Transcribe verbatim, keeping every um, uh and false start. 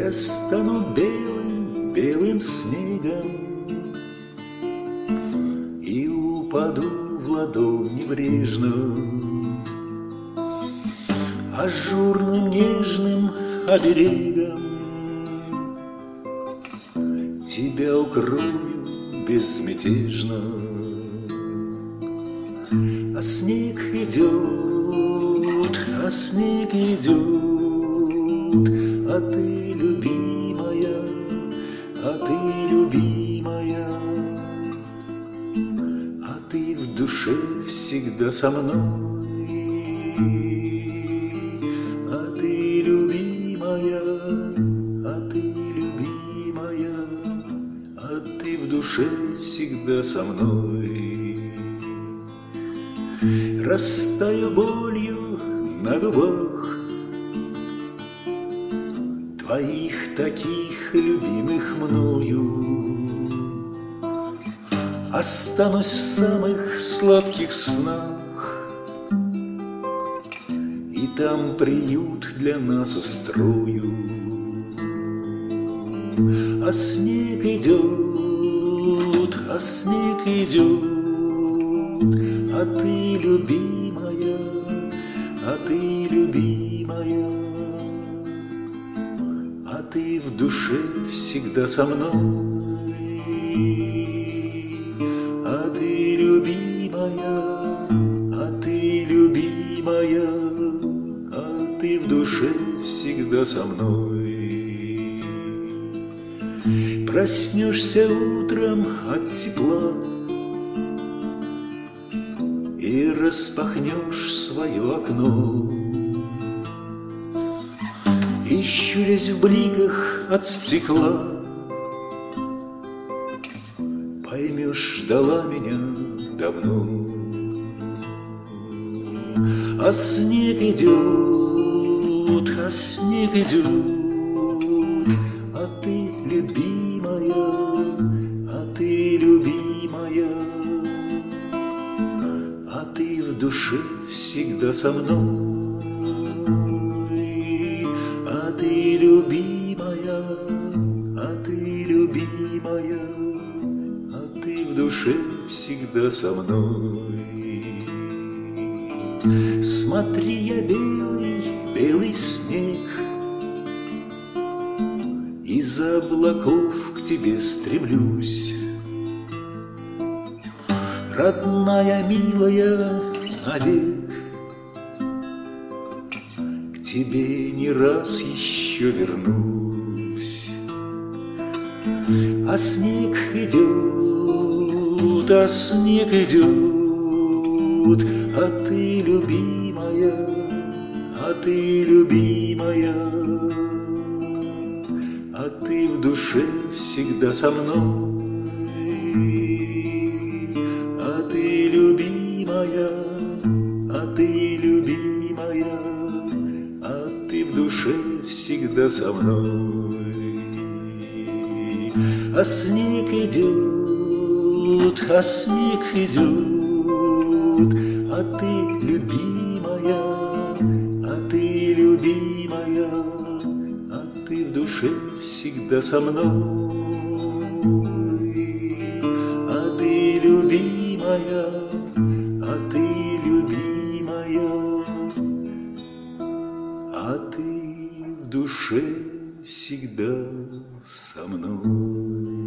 Я стану белым, белым снегом и упаду в ладонь небрежную, ажурным нежным оберегом тебя укрою безмятежно. А снег идет, а снег идет, а ты, любимая, а ты, любимая, а ты в душе всегда со мной, а ты, любимая, а ты, любимая, а ты в душе всегда со мной. Растаю болью на губах твоих таких любимых мною, останусь в самых сладких снах, и там приют для нас устрою. А снег идет, а снег идет, а ты, любимая, а ты, любимая, а ты в душе всегда со мной, а ты, любимая, а ты, любимая, а ты в душе всегда со мной. Проснешься утром от тепла и распахнешь свое окно, и, щурясь в бликах от стекла, поймешь, ждала меня давно. А снег идет, а снег идет, а ты, любимая, а ты, любимая, а ты в душе всегда со мной, а ты, любимая, а ты, любимая, а ты в душе всегда со мной. Смотри, я белый, белый снег, из-за облаков к тебе стремлюсь. Родная, милая, навек к тебе не раз еще вернусь. А снег идет, а снег идет, а ты, любимая, а ты, любимая, а ты в душе всегда со мной, а ты, любимая, а ты, любимая, а ты в душе всегда со мной. А снег идет, а снег идет, а ты, любимая, а ты, любимая, а ты в душе всегда со мной, а ты, любимая, а ты, любимая, а ты в душе всегда со мной.